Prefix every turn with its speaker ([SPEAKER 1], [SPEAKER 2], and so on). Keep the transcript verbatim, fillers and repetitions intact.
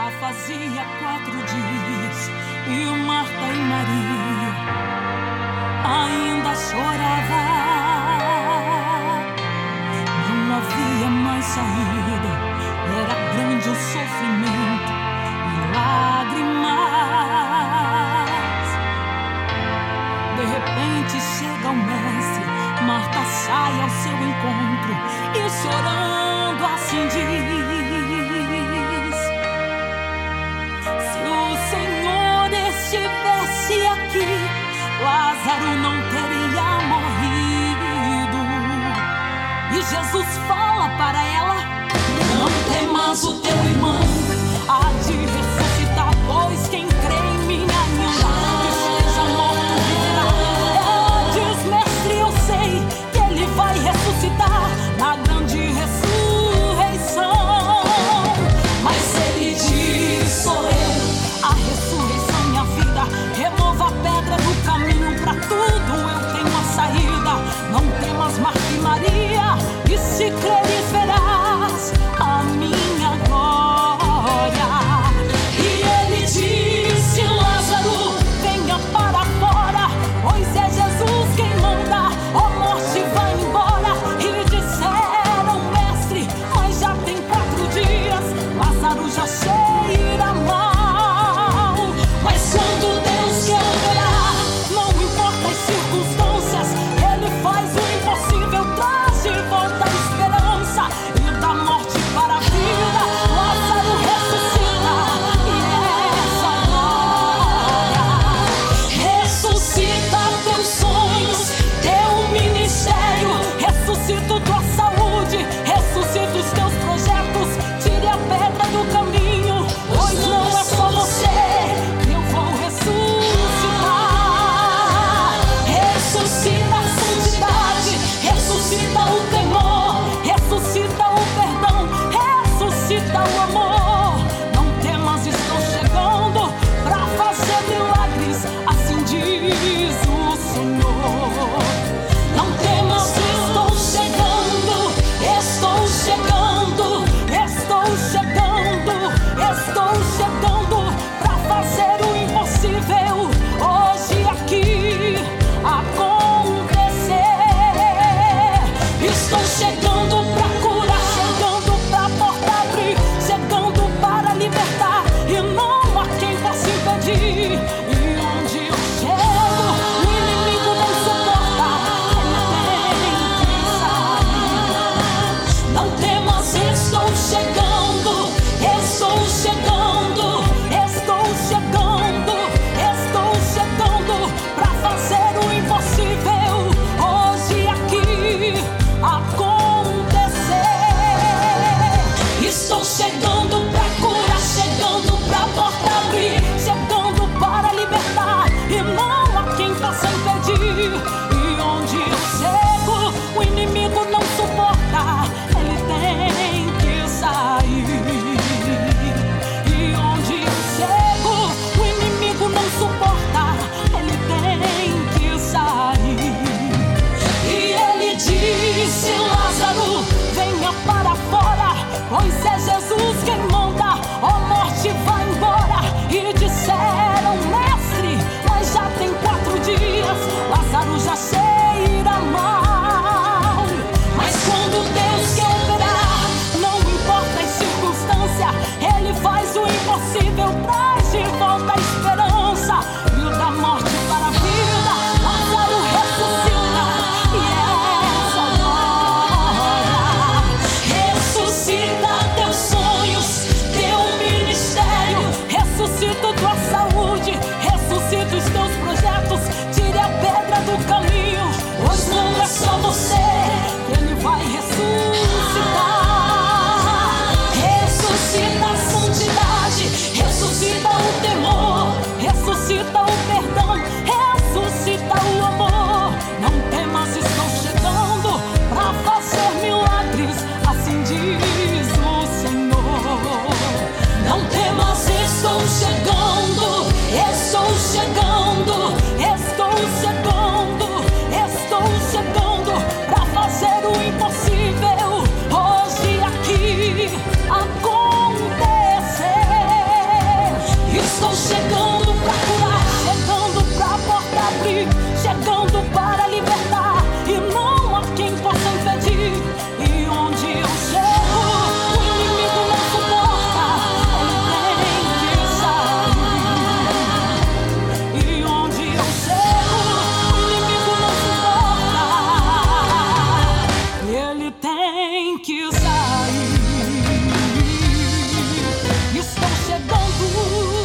[SPEAKER 1] Já fazia quatro dias e o Marta e Maria ainda chorava. Não havia mais saída, era grande o sofrimento e lágrimas. De repente chega o mestre, Marta sai ao seu encontro e chorando assim diz: se o Senhor estivesse aqui, Lázaro não teria morrido. E Jesus fala para ela: não temas, o teu irmão há de ressuscitar, pois quem crê em mim ainda que esteja morto viverá. Ela diz: mestre, eu sei que ele vai ressuscitar na grande ressurreição. Mas ele diz: sou eu, a ressurreição e a vida. Remova a pedra do caminho, pra tudo eu tenho a saída. Não temas, Marta e Maria, e se creres verás a minha glória. E ele disse: Lázaro, venha para fora, pois é Jesus quem manda. Ó morte, vai embora. E disseram: mestre, mas já tem quatro dias, Lázaro já cheira mal. Mas quando Deus quer operar, não importa as circunstâncias, ele faz o impossível, traz de volta a esperança. E da morte para a vida, Lázaro ressuscita. E essa glória ressuscita teus sonhos, teu ministério, ressuscita tua saúde, ressuscita os teus projetos. Tire a pedra do caminho, pois não é só você que eu vou ressuscitar. Ressuscita a santidade, ressuscita o temor, ressuscita o perdão, ressuscita o amor. Não temas, estou chegando pra fazer milagres, assim diz o Senhor. Não temas, estou chegando, estou chegando, estou chegando, estou chegando pra fazer o impossível hoje aqui acontecer. Estou chegando pra curar, chegando pra porta abrir, chegando para libertar, e não há quem possa impedir. E onde eu chego, o inimigo não suporta, ele tem que sair. Não temas, estou chegando, estou chegando, estou chegando, estou chegando pra fazer o impossível hoje aqui acontecer. Estou chegando pra curar, chegando pra porta abrir, chegando para libertar, e não há quem possa impedir. E onde eu chego, o inimigo não suporta, ele tem que sair. E onde eu chego, o inimigo não suporta, ele tem que sair. E ele disse: Lázaro, venha para fora, pois é Jesus quem manda. Ó morte, vai embora. E disseram: mestre, mas já tem quatro dias, Lázaro já cheira mal. Mas quando Deus quer operar, não importa as circunstâncias, ele faz o impossível, traz de volta a esperança. E da morte para a vida, Lázaro ressuscita. E essa glória ressuscita teus sonhos, chegando para libertar e não há quem possa impedir. E onde eu chego, o inimigo não suporta, ele tem que sair. E onde eu chego, o inimigo não suporta, ele tem que sair. Estão chegando